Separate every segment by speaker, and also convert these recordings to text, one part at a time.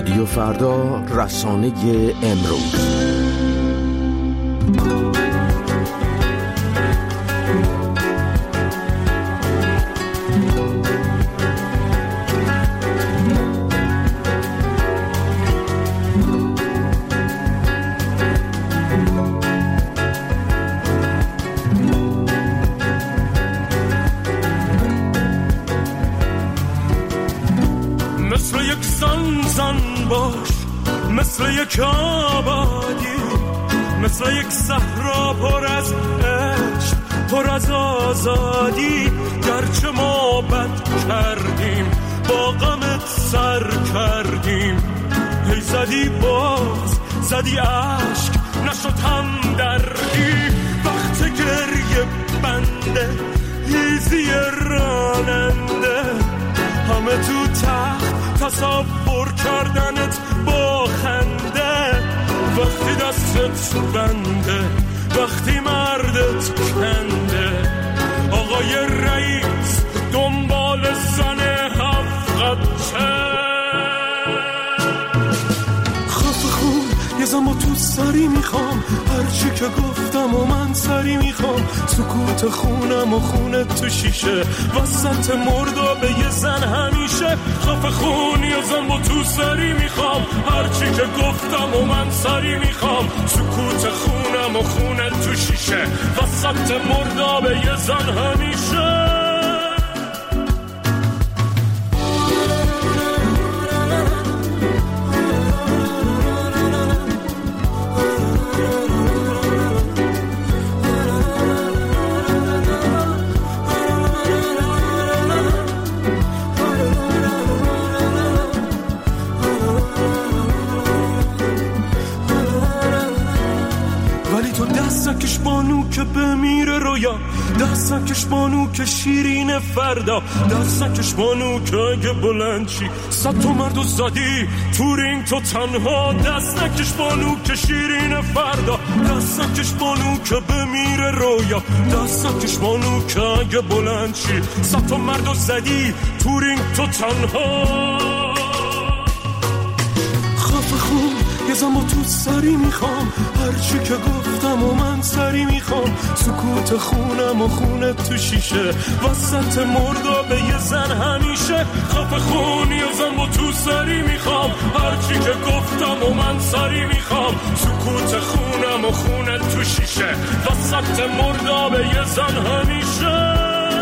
Speaker 1: رادیو فردا، رسانه امروز.
Speaker 2: مثل یک آبادی، مثل یک صحرا پر از عشق، پر از آزادی. گرچه ما بد کردیم، با غمت سر کردیم. هی زدی باز، زدی عشق، نشد هم دردی. وقت گریه بنده، هیزی راننده، همه تو تخت تصور کردنت با خنده. وقتی دستت بنده، وقتی مردت کنده. آقای رئیس دنبال زن هفقته. خفه خون یه زن با تو سری میخوام، هرچی که گفتم و من سری میخوام. سکوت خونم و خونت تو شیشه، وسط مردابه یه زن همیشه. خفه خون یه زن با تو سری میخوام، هرچی که گفتم و من سری میخوام. سکوت خونم و خونت تو شیشه، وسط مردابه یه زن همیشه. دستکش بانو که بمیره رویا، دستکش بانو که شیرین فردا، دستکش بانو که اگه بلند چی 100 تا مردو زدی تو رینگ تو تنها. دستکش بانو که شیرین فردا، دستکش بانو که بمیره رویا، دستکش بانو که اگه بلند چی 100 تا مردو زدی تو رینگ تو تنها. خفه خون یه زن با تو سری میخوام، هرچی که گفتم و من سری میخوام. سکوت خونم و خونت تو شیشه، وسط مردابه یه زن همیشه. خفه خون یه زن با تو سری میخوام، هرچی که گفتم و من سری میخوام. سکوت خونم و خونت تو شیشه، وسط مردابه یه زن همیشه.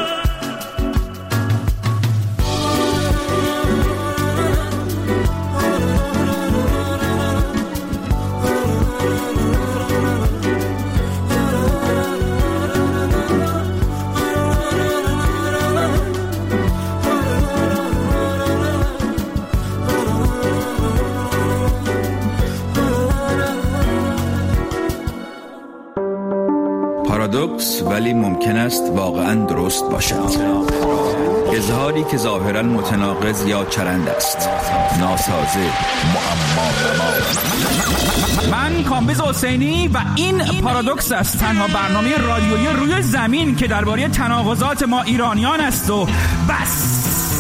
Speaker 3: پارادوکس ولی ممکن است واقعا درست باشد. اظهاری که ظاهرا متناقض یا چرند است، ناسازه، معما.
Speaker 4: من کامبیز حسینی و این پارادوکس است، تنها برنامه رادیویی روی زمین که درباره تناقضات ما ایرانیان است و بس.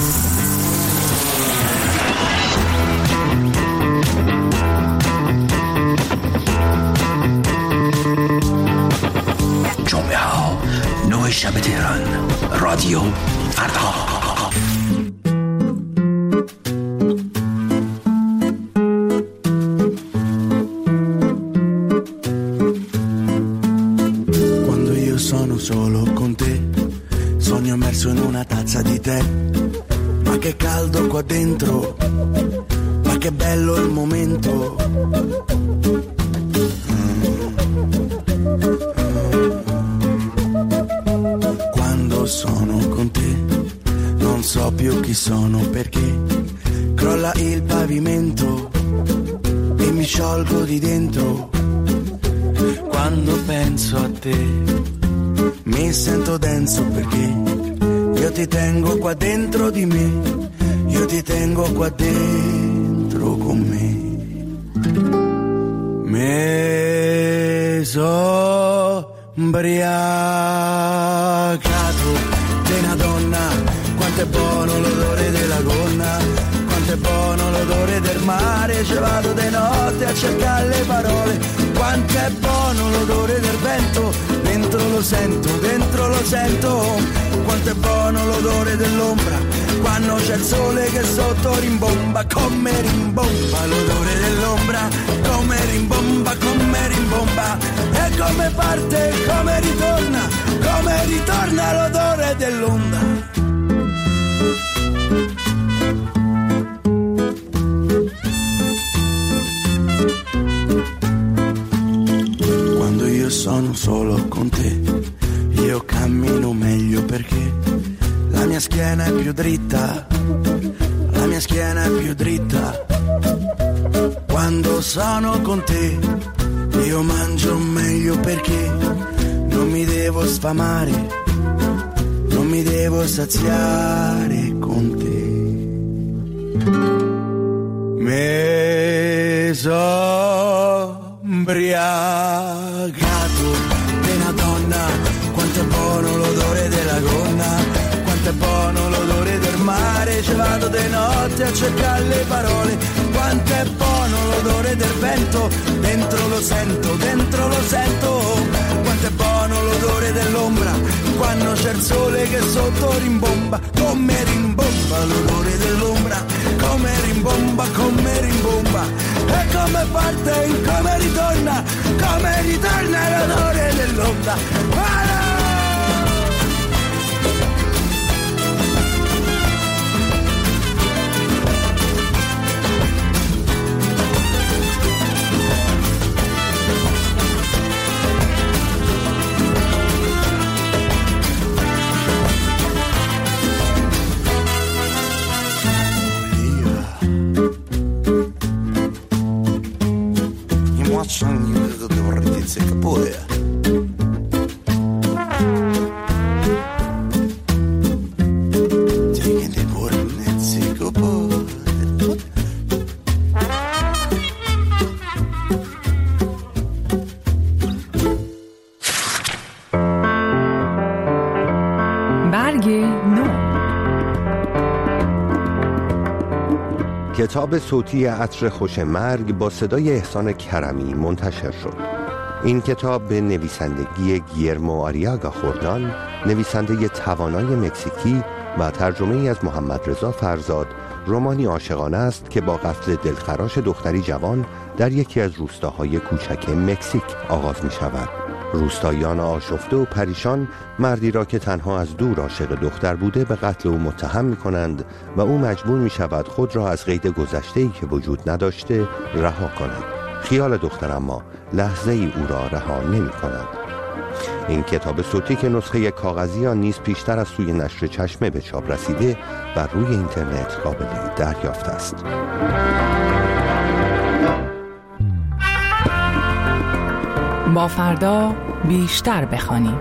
Speaker 5: جمعه ها 9 شب تهران، رادیو فردا.
Speaker 6: Quando io sono solo con te, sogno immerso in una tazza di tè. Ma che caldo qua dentro, ma che bello il momento. Sono con te, non so più chi sono perché crolla il pavimento e mi sciolgo di dentro. Quando penso a te mi sento denso perché io ti tengo qua dentro di me, io ti tengo qua dentro con me. Me so ubriacato di una donna, quanto è buono l'odore della gonna, quanto è buono l'odore l'odore del mare, ci vado di notte a cercare le parole. Quanto è buono l'odore del vento, dentro lo sento, dentro lo sento. Quanto è buono l'odore dell'ombra, quando c'è il sole che sotto rimbomba, come rimbomba l'odore dell'ombra, come rimbomba, come rimbomba. E come parte, come ritorna l'odore dell'onda. Quando io sono solo con te, io cammino meglio perché la mia schiena è più dritta, la mia schiena è più dritta. Quando sono con te, io mangio meglio perché non mi devo sfamare, non mi devo saziare con te. Me sono imbriagato di una donna, quanto è buono l'odore della gonna, quanto è buono l'odore del mare, ci vado di notte a cercare le parole. Quanto è buono l'odore del vento, dentro lo sento, dentro lo sento. Quanto è buono l'odore dell'ombra, quando c'è il sole che sotto rimbomba, come rimbomba l'odore dell'ombra, come rimbomba, come rimbomba. E come parte, come ritorna l'odore dell'onda.
Speaker 7: کتاب صوتی عطر خوش مرگ با صدای احسان کرمی منتشر شد. این کتاب به نویسندگی گیرمو آریاگا خوردان، نویسنده توانای مکزیکی و ترجمه‌ای از محمد رضا فرزاد، رمانی عاشقانه است که با قتل دلخراش دختری جوان در یکی از روستاهای کوچک مکزیک آغاز می شود. روستاییان آشفته و پریشان مردی را که تنها از دور عاشق دختر بوده به قتل او متهم می کنند و او مجبور می شود خود را از قید گذشته‌ای که وجود نداشته رها کند. خیال دختر اما لحظه ای او را رها نمی کند. این کتاب صوتی که نسخه کاغذی آن نیز پیشتر از سوی نشر چشمه به چاپ رسیده و روی اینترنت قابل دریافت است.
Speaker 8: با فردا بیشتر بخوانیم.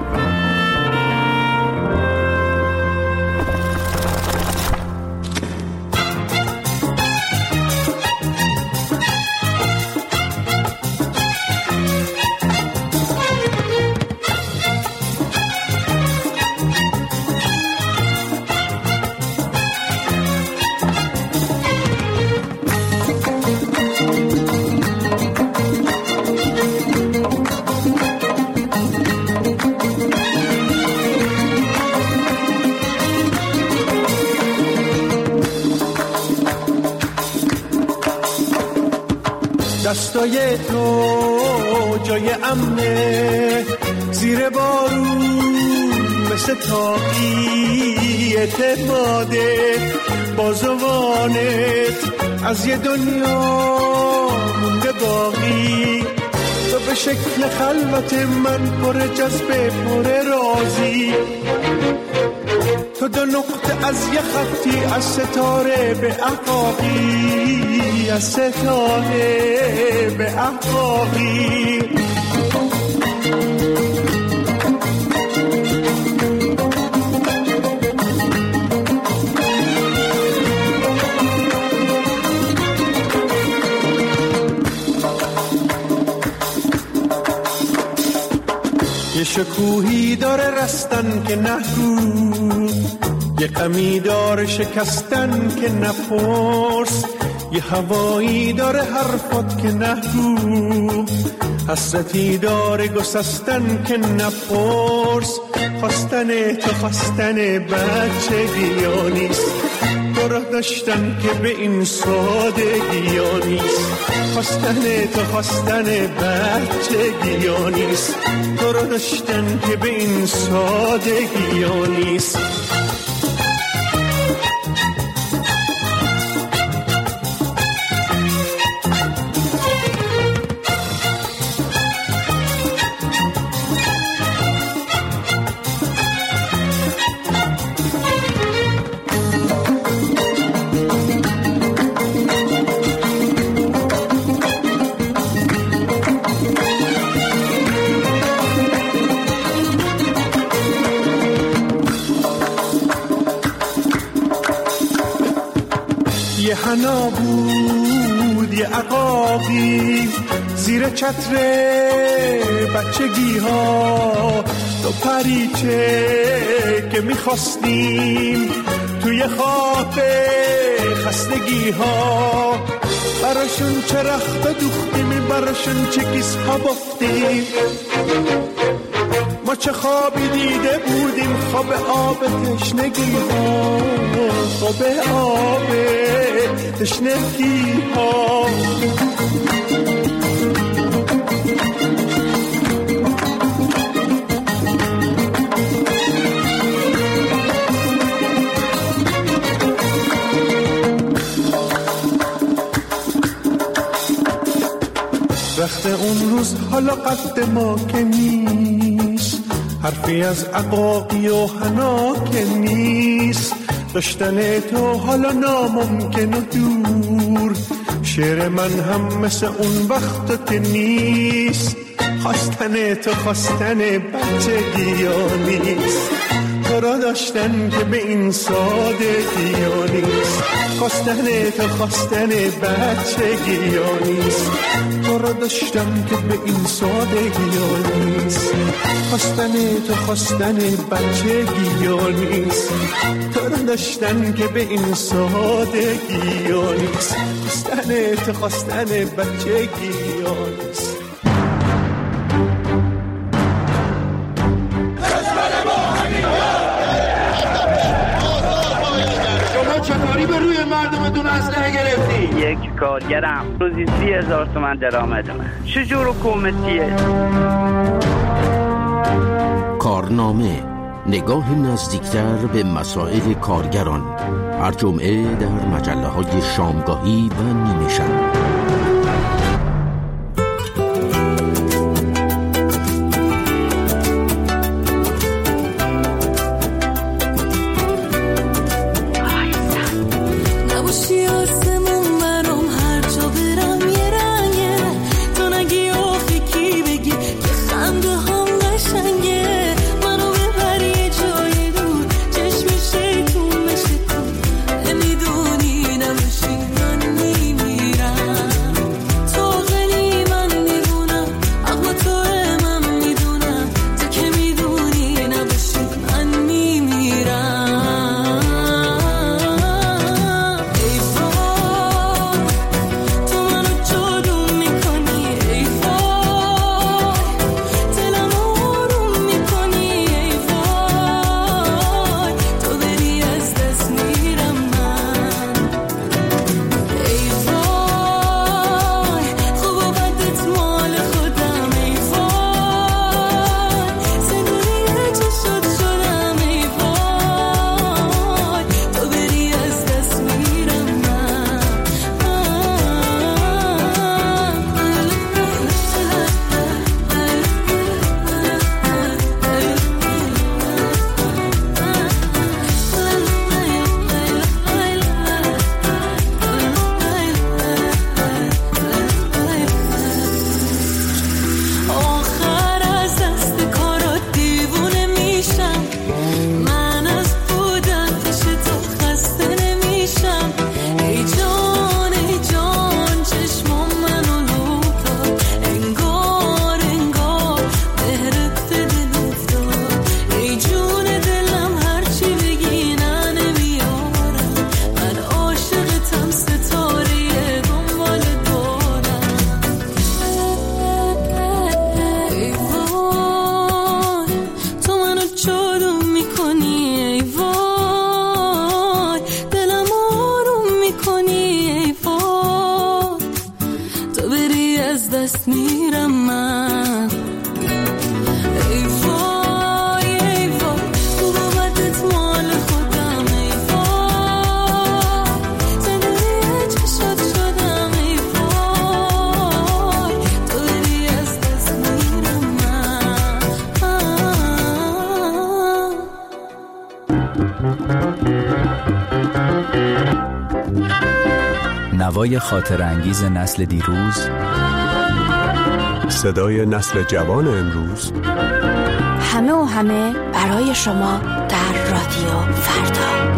Speaker 2: دستای تو جای امنه زیر بارون مثل تاقی اعتماده بازوانت از یه دنیا مونده باقی تو به شکل خلوت من پر جذبه پر رازی تو دو نقطه از یه خطی از ستاره به احقاقی از ستاره به احقاقی یه شکوهی داره رستن که نگو، یه غمی داره شکستن که نپرس، یه هوایی داره حرفات که نگو، حسرتی داره گسستن که نپرس. خواستن تو خواستن بچگی ها نیست، تو را داشتن که به این سادگی ها نیست. خواستن تو خواستن بچگی ها نیست، تو را داشتن که به این سادگی ها نیست. یه حنا بود یه عقاقی زیر چتر بچگی ها، دو پریچه که میخواستیم توی خواب خستگی ها. براشون چه رخت دوختیم، براشون چه کیس ها بافتیم. ما چه خوابی دیده بودیم، خواب آب تشنگی ها، خواب آب تشنگی ها. وقت اون روز حالا قد ما که نیست، حرفی از عقاقی و حنا که نیست. داشتن تو حالا ناممکن و دور، شعر من هم مثل اون وقت که نیست. خواستن تو خواستن بچگی ها نیست، تو را داشتن که به این سادگی ها نیست. خواستن تو خواستن بچگی ها نیست، تو را داشتن که به این سادگی ها نیست. خواستن تو خواستن بچگی ها نیست، تو را داشتن که به این سادگی ها نیست. خواستن تو خواستن بچگی ها نیست.
Speaker 9: چطوری به روی مردمتون اسلحه گرفتی؟
Speaker 10: یک کارگرم روزی 30,000 تومان درآمدمه. چجور حکومتیه؟
Speaker 1: کارنامه، نگاه نزدیکتر به مسائل کارگران، هر جمعه در مجله‌های شامگاهی و نیمه شب.
Speaker 11: نمیدونی نمیشی من میمیرم. دست میرم من. ای وای ای وای تو بابتت مال خودم. ای وای زندگی چشات شدم. ای وای تو داری از دست میرم من.
Speaker 3: نوای خاطر انگیز نسل دیروز،
Speaker 12: صدای نسل جوان امروز،
Speaker 13: همه و همه برای شما در رادیو فردا.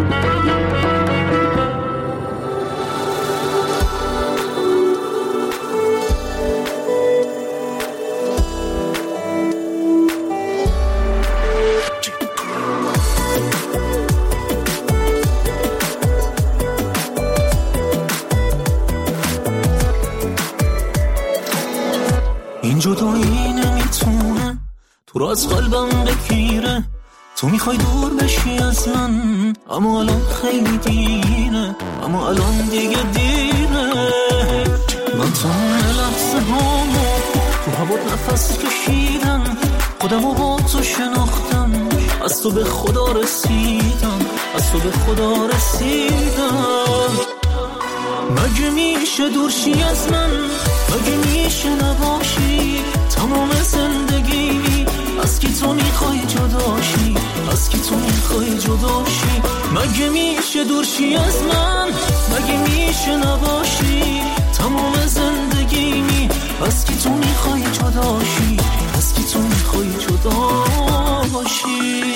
Speaker 2: این جدایی نمیتونه تو رو از قلبم بگیره. تو میخوای دور بشی از من، اما الان خیلی دیره. اما الان دیگه دیره. من تمام لحظه هامو تو هوات نفس کشیدم. خودمو با تو شناختم، از تو به خدا رسیدم. از تو به خدا رسیدم. مگه میشه دورشی از من؟ مگه میشه نباشی تمام زندگی؟ از کی تو میخوای جداشی؟ از کی تو میخوای جداشی؟ مگه میشه دورشی از من؟ مگه میشه نباشی تمام زندگی؟ از کی تو میخوای جداشی؟ از کی تو میخوای جداشی؟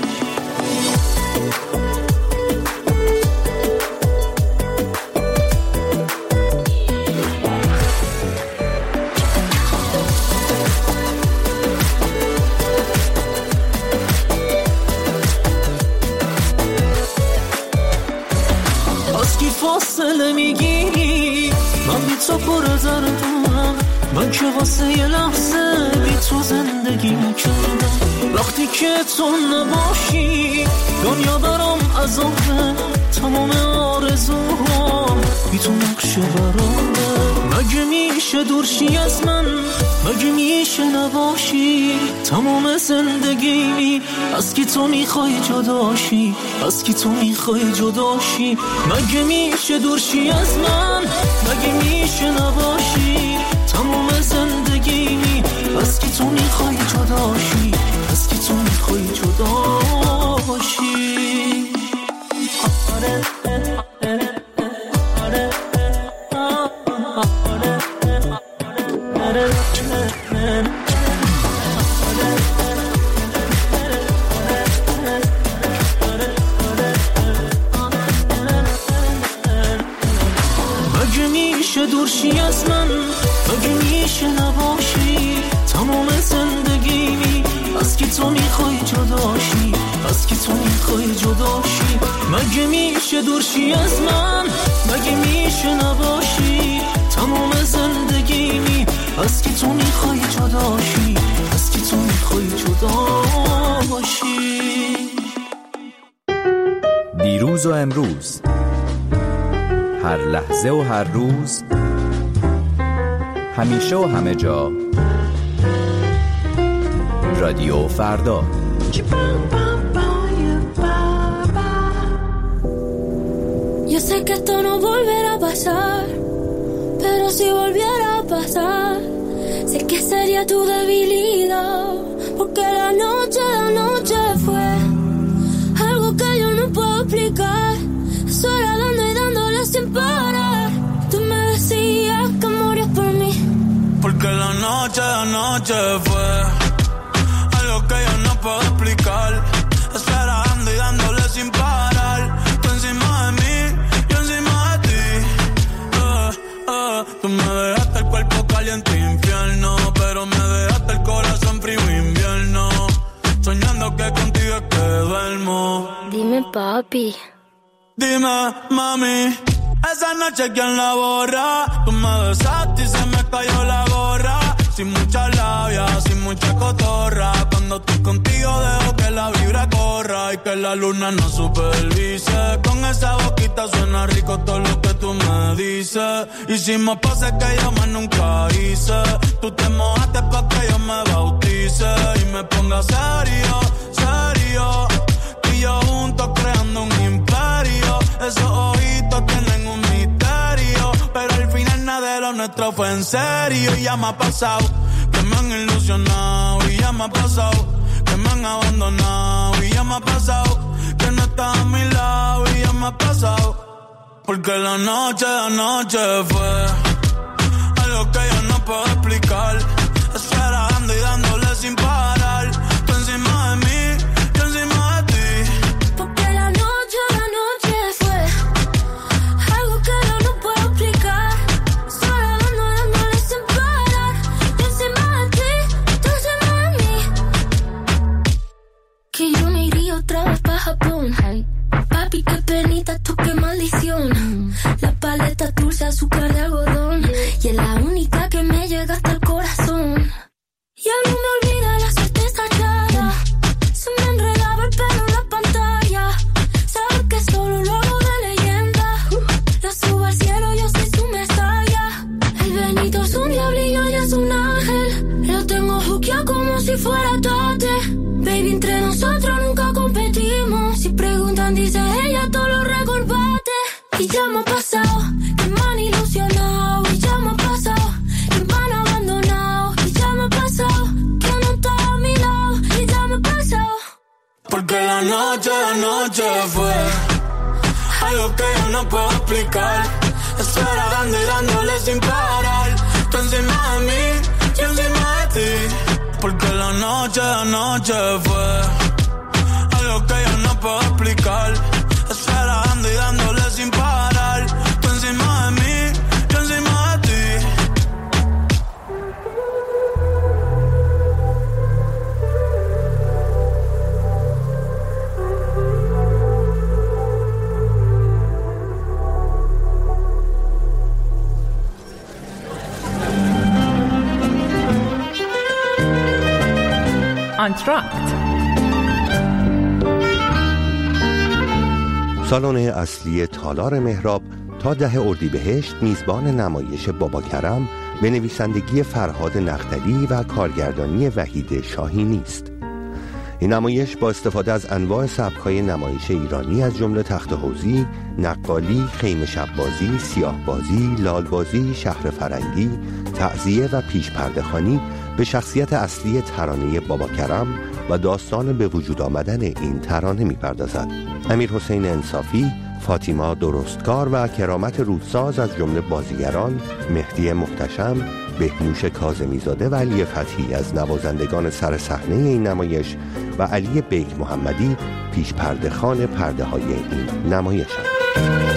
Speaker 2: فاصله میگیری من بی تو پر زردم. من که واسه یه لحظه بی تو زندگی کردم. وقتی که تو نباشی دنیا برام عذابه. تمام آرزوها بی تو نقشه برامه. مگه میشه دورشی از من؟ مگه میشه نباشی تمام زندگی؟ از کی تو میخوای جداشی؟ از کی تو میخوای جداشی؟ مگه میشه دورشی از من؟ مگه میشه نباشی تمام زندگی؟ از کی تو میخوای جداشی؟ از کی تو میخوای جداشی؟ دورشی از من؟ مگه میشه نباشی تمام زندگی؟ از کی تو میخوای جداشی؟ از کی تو میخوای جداشی؟ مگه میشه دورشی از من؟ مگه میشه نباشی تمام زندگی؟ از کی تو میخوای جداشی؟ از کی تو میخوای جداشی؟
Speaker 3: دیروز و امروز، هر لحظه و هر روز، همیشه و همه جا، رادیو فردا.
Speaker 11: Yo sé que esto no volverá a pasar, pero si volviera a pasar, sé que sería tu debilidad, porque la noche fue algo que yo no puedo explicar. Sola dando y dándole sin parar. Tú me decías que morías por mí,
Speaker 2: porque la noche fue algo que yo no puedo explicar. Esperando y dándole sin parar. Tú encima de mí, yo encima de ti. Tú me dejaste el cuerpo caliente infierno, pero me dejaste el corazón frío invierno. Soñando que contigo es que duermo.
Speaker 11: Dime papi,
Speaker 2: dime mami, esa noche quién la borra. Tú me besaste y se me cayó la gorra. Sin mucha labia, sin
Speaker 6: mucha cotorra. Cuando estoy contigo dejo que la vibra corra y que la luna no supervise. Con esa boquita suena rico todo lo que tú me dices. Hicimos pases que yo más nunca hice. Tú te mojaste pa' que yo me bautice y me ponga serio, serio. Tú y yo juntos creando un imperio. Esos ojitos tienen un misterio, pero al final nada de lo nuestro fue en serio. Y ya me ha pasado que me han ilusionado, y ya me ha pasado que me han abandonado, y ya me ha pasado que no estás a mi lado, y ya me ha pasado. Porque la noche fue algo que yo no puedo explicar. Esperando y dándole sin parar. Tú encima de mí, yo encima de ti.
Speaker 11: Porque la noche fue algo que yo no puedo explicar. Solo dándole sin parar. Yo encima de ti, tú encima de mí. Que yo me iría otra vez pa' Japón. Papi, qué penita, tú qué maldición. La paleta dulce, azúcar de algodón. Y es la única que me llega hasta el corazón. Ya no me olvida la suerte estallada. Se me enredaba el pelo en la pantalla. Sabes que solo lo hago de leyenda. Lo subo al cielo, yo soy su mesaya. El Benito es un diablillo y es un ángel. Lo tengo juqueado como si fuera Tate. Baby, entre nosotros nunca competimos. Si preguntan, dice ella, todo lo recorbate. Y ya me ha pasado que me han ilusionado. Y ya me ha pasado que me han abandonado. Y ya me ha pasado que no estás a mi lado. Y ya me ha pasado.
Speaker 6: Porque la noche fue algo que yo no puedo explicar. Esperando y dándole sin parar. Tú encima de mí, yo encima de ti. Porque la noche fue algo que yo no puedo explicar. Esperando y dándole sin parar. Tú encima de mí, yo encima de ti.
Speaker 8: آنتراکت.
Speaker 7: سالن اصلی تالار مهراب تا 10 اردیبهشت میزبان نمایش بابا کرم به نویسندگی فرهاد نختلی و کارگردانی وحید شاهینی است. این نمایش با استفاده از انواع سبک‌های نمایش ایرانی از جمله تخت حوزی، نقالی، خیمه شب‌بازی، سیاه‌بازی، لالبازی، شهر فرنگی، تعزیه و پیش پرده‌خوانی به شخصیت اصلی ترانه بابا کرم و داستان به وجود آمدن این ترانه می‌پردازد. امیرحسین انصافی، فاطیما درستکار و کرامت رودساز از جمله بازیگران، مهدی محتشم، بهنوش کاظمی‌زاده و علی فتحی از نوازندگان سر صحنه این نمایش و علی بیگ محمدی پیش پرده‌خوان پرده‌های این نمایش است.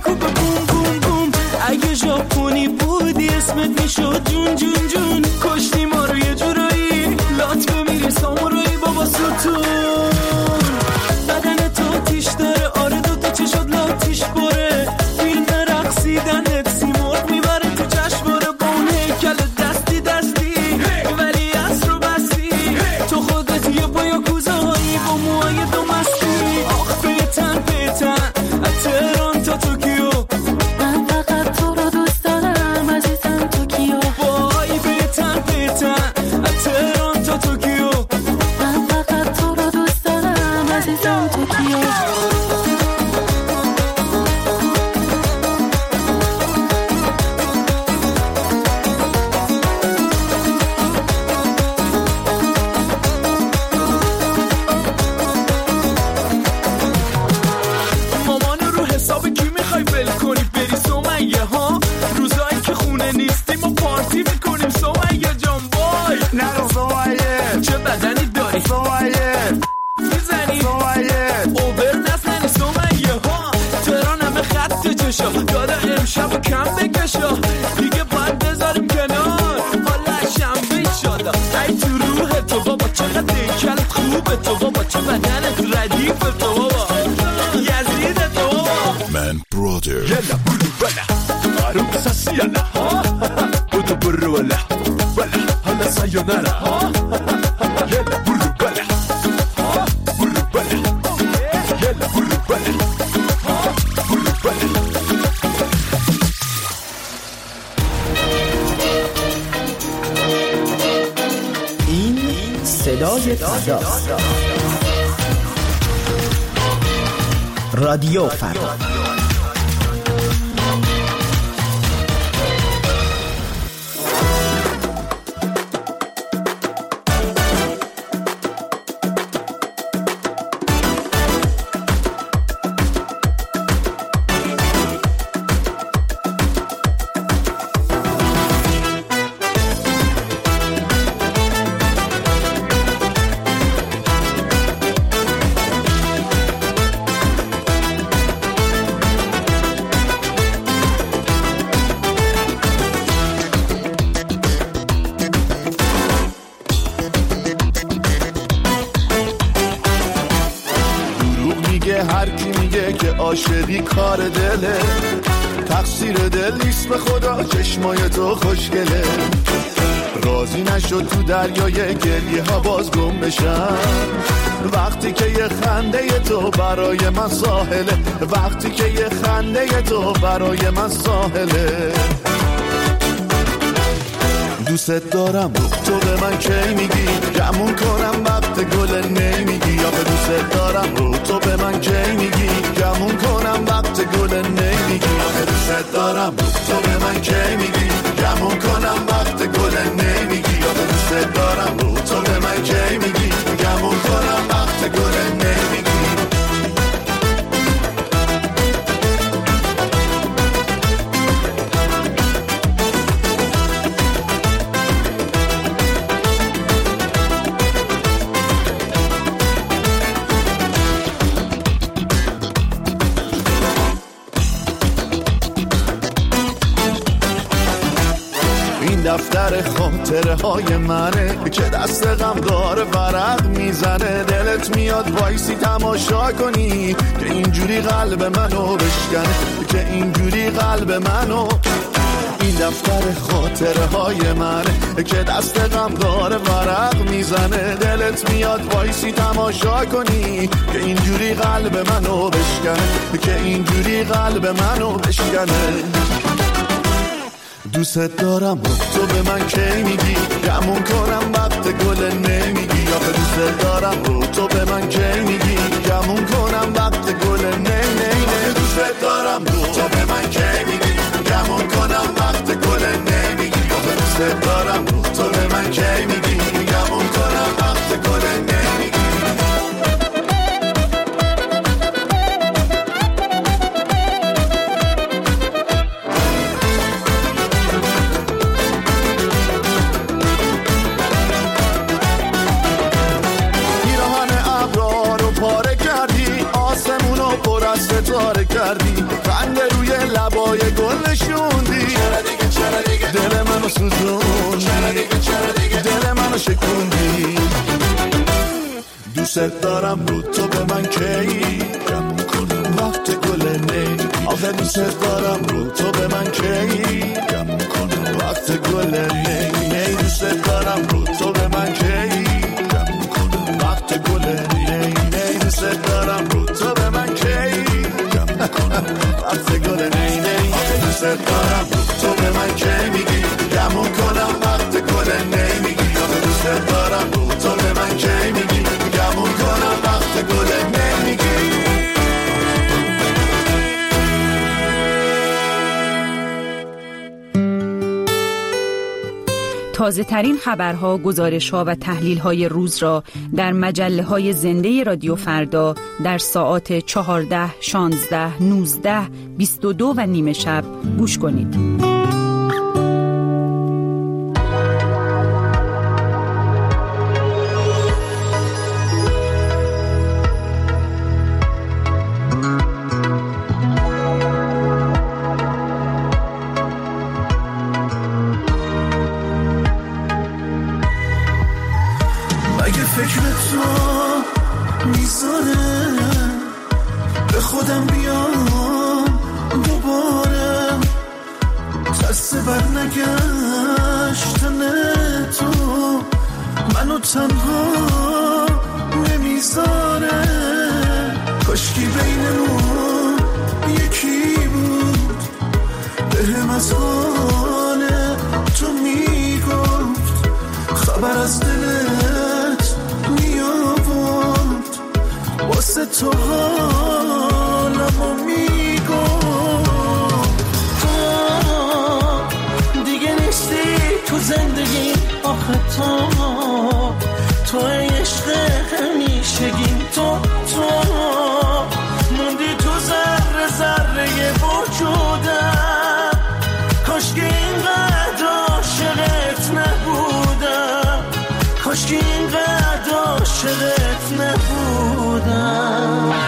Speaker 2: ژاپنی بودی اسمت میشد جون جون جون کشت نشا، داده امشب کم بکشا، دیگه باید بذاریم کنار حالا شنبه ایشالا. ای تو روح تو بابا چقدر دیکلت خوبه تو بابا، چه بدنت ردیف تو بابا، یزید تو بابا.
Speaker 14: من برادر
Speaker 2: یلا برو بلا عروس هستی یلا بودو برو ولا حالا سایونارا. یلا برو بلا برو بلا یلا برو بلا برو بلا.
Speaker 15: این صدای فرداست. رادیو فردا.
Speaker 16: عاشقی کار دله، تقصیر دل نیست به خدا، چشمای تو خوشگله. راضی نشد تو دریای گریه ها باز گم بشم، وقتی که یه خنده تو برای من ساحله، وقتی که یه خنده تو برای من ساحله. دوست دارم تو به من کی میگی، گمون کنم وقت گل نمیگی. آخه دوست دارم تو به من کی میگی، گمون کنم وقت گل نمیگی. آخه دوست دارم تو به من کی میگی، گمون کنم وقت گل نمیگی. آخه دوست دارم تو به من کی میگی، گمون کنم وقت گل نمیگی. دفتر خاطره های منه که دست غم داره ورق میزنه. دلت میاد وایسی تماشا کنی که اینجوری قلب منو بشکنه، که اینجوری قلب منو. این دفتر خاطره های منه که دست غم داره ورق میزنه. دلت میاد وایسی تماشا کنی که اینجوری قلب منو بشکنه، که اینجوری قلب منو بشکنه. دوست دارم تو به من کی میگی، گمون کنم وقت گل نمیگی. آخه دوست دارم تو به من کی میگی، گمون کنم وقت گل نمیگی. دوست دارم تو به من کی میگی، گمون کنم وقت گل نمیگی. آخه دوست دارم تو به من کی میگی، گمون کنم وقت گل نمیگی. ستاره کردی، رنگ روی لبای گل نشوندی. چرا دیگه دل منو سوزوندی، چرا دیگه دل منو شکوندی. دوست دارم تو به من کی، گمون کنم وقت گل نمیگی. آخه دوست دارم تو به من کی، گمون کنم وقت گل نمیگی. دوست دارم تو به من کی، گمون کنم وقت گل نمیگی. دوست دارم تو به من کی، وقت گل نمیگی. دوست دارم تو به من کی میگی، گمون کنم وقت گل نمیگی. دوست دارم تو به من کی میگی، گمون کنم وقت گل نمیگی.
Speaker 17: تازه ترین خبرها، گزارش‌ها و تحلیل‌های روز را در مجله‌های زنده رادیو فردا در ساعات 14، 16، 19، 22 و نیمه شب گوش کنید.
Speaker 16: برنگشتن تو منو تنها نمیذاره. کاشکی بینمون یکی بود بهم از حال تو میگفت، خبر از دلت میآورد، واسه تو حالمو میگفت. دیگه نیستی تو زندگی آخه تو عشق همیشگیم، تو موندی تو ذره ذره وجودم. کاش که اینقدر عاشقت نبودم، کاش که اینقدر عاشقت نبودم.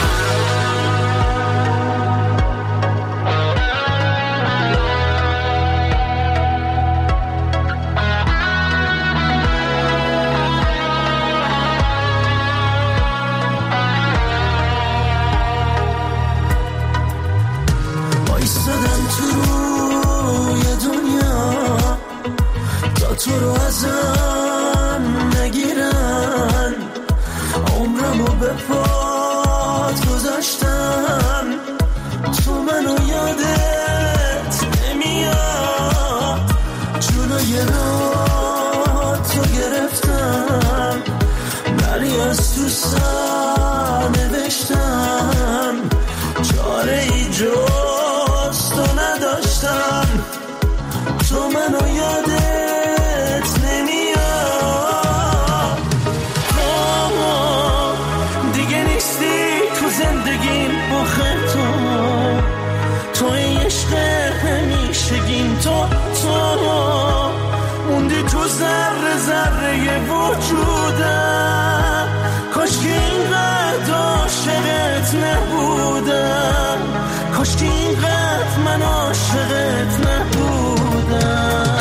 Speaker 16: تو رو ازم نگیرن، عمرمو به پات گذاشتم، تو منو یادت نمیاد، جلوی راه تو گرفتم، بری از تو سر نوشتم، چاره ای جز تو نداشتم، تو منو یادت تو موندی تو ذره ذره وجودم. کاش که اینقدر عاشقت نبودم، کاش که اینقدر من عاشقت نبودم.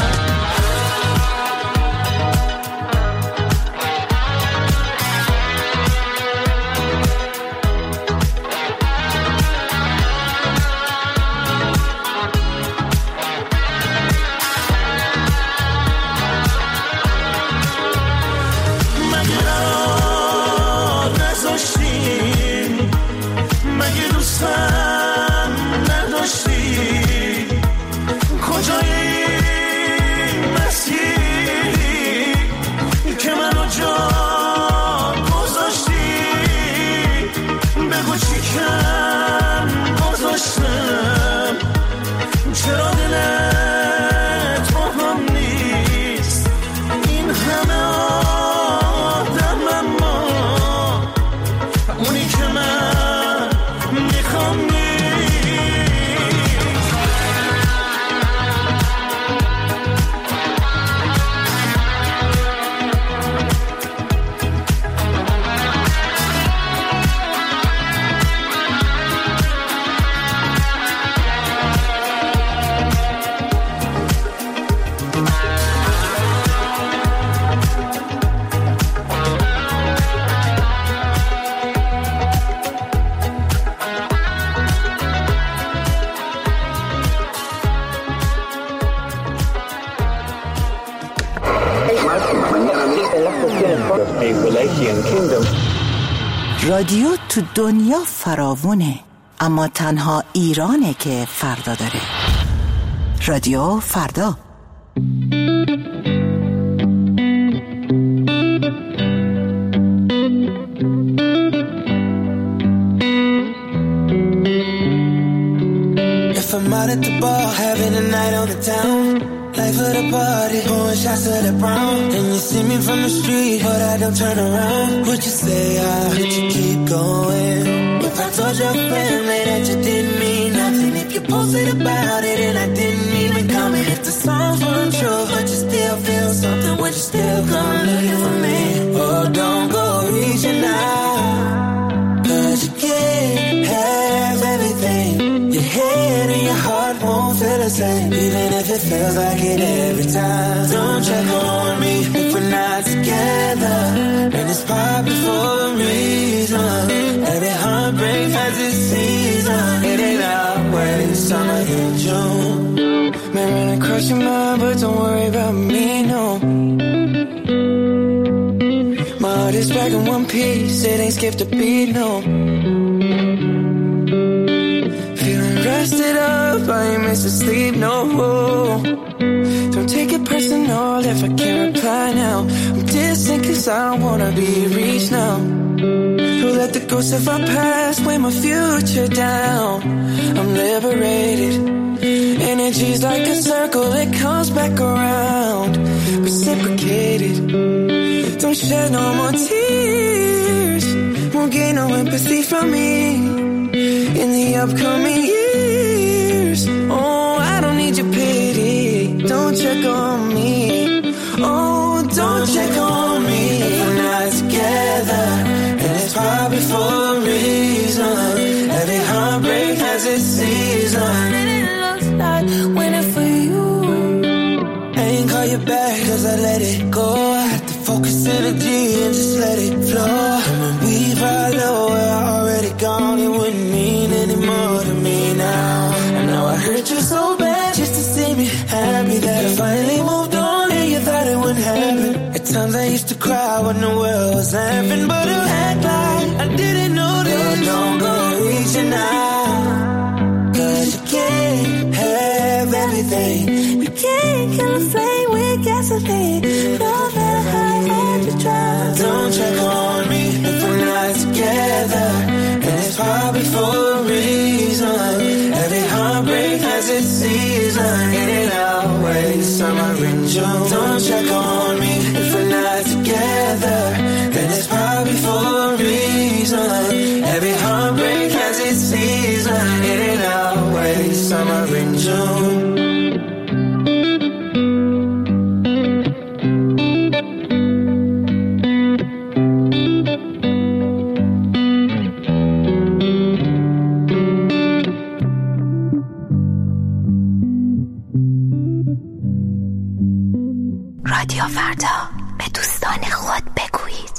Speaker 14: رادیو تو دنیا فراوونه، اما تنها ایرانه که فردا داره. رادیو فردا.
Speaker 6: If I'm out at the bar, having a night on the town, life of the party, pouring shots of the brown, and you see me from the street, but I don't turn around. Would you say I heard you keep going? If I told your family that you didn't mean nothing, if you posted about it and I didn't even comment, if the songs weren't true, but you still feel something, would you still come looking for me? Oh, don't go reaching out, 'cause you can't have everything. Your head and your heart won't feel the same, even if it feels like it every time. Don't check on me if we're not together, and it's probably for a reason. Every heartbreak has its season. It ain't always summer in June. Man, running cross your mind, but don't worry about me, no. My heart is back in one piece, it ain't skipped a beat, no. Feeling rested up, I ain't missing sleep, no. Don't take it personal if I can't reply now. I'm distant cause I don't wanna be reached now. Don't let the ghosts of our past weigh my future down. I'm liberated. Energy's like a circle, it comes back around. Reciprocated. Don't shed no more tears. Won't gain no empathy from me in the upcoming years. Oh, I don't need your pity. Don't check on me. Oh, don't check on me. If we're not together, and it's probably for a reason. Every heartbreak has its season. And it looks like winning for you. I ain't call you back cause I let it go. I had to focus energy and just let it flow. And when we fly low, we're already gone. It wouldn't mean any more to me now. I know I hurt you so bad just to see me happy that I finally moved on and you thought it wouldn't happen. At times I used to cry when the world was laughing, but I act like I didn't notice. You're no good reaching out, cause you can't have everything. You can't kill a flame with gasoline, no matter how hard you try. Don't check on me if we're not together, and it's probably for a reason. Every heartbreak has its season, and it always summer in June. Don't check on me if we're not together, then it's probably for a reason. Every heartbreak has its season, and it always summer in June.
Speaker 13: رادیو فردا، به دوستان خود بگویید.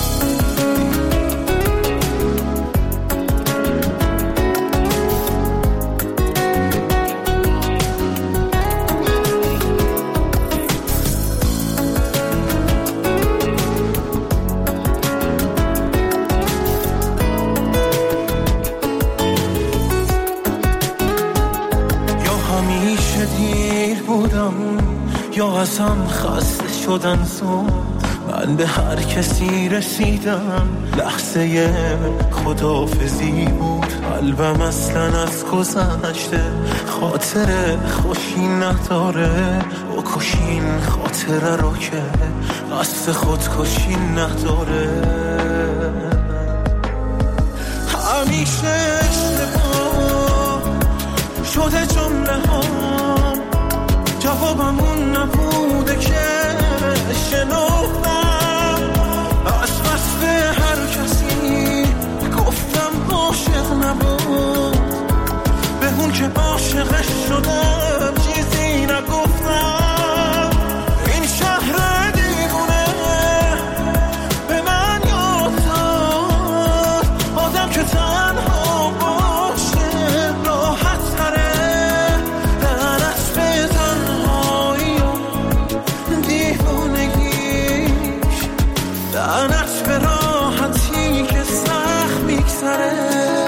Speaker 2: یا همیشه دیر بودم یا ازم خسته شدن زود. من به هر کسی رسیدم لحظه خداحافظی بود. قلبم اصلا از گذشته خاطر خوشی نداره. بکشین خاطره رو که قصد خودکشی نداره. همیشه اشتباه شده جمله ها، جوابمون نبوده که شنفتم. از بس به هر کسی گفتم عاشق نبود، به اون که عاشقش شدم چیزی نگفتم. این شهر دیوونه به من یاد داد آدم که تنها باشه راحت تره. لعنت به راحتی که سخت میگذره.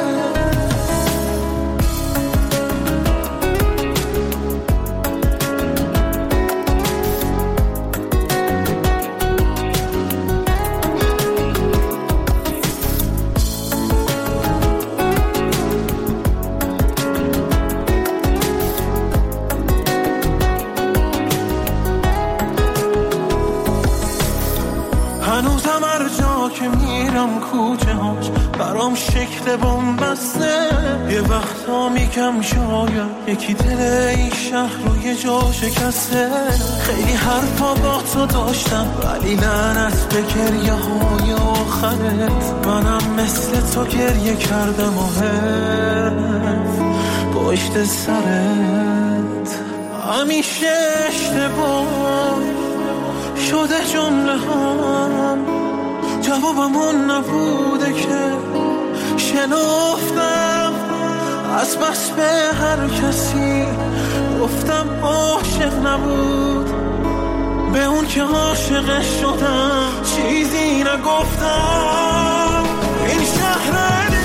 Speaker 2: هنوزم هر جا که میرم کوچه هاش برام شکل بومبسته. یه وقتا میگم شاید یکی دل این شهر رو یه جا شکسته. خیلی حرفا با تو داشتم ولی لعنت به گریه های آخرت. منم مثل تو گریه کردم و حرف پشت سرت. همیشه اشتباه شده جمله هم، جوابمون نبوده که شنفتم. از بس به هر کسی گفتم عاشق نبود، به اون که عاشقش شدم چیزی نگفتم. این شهر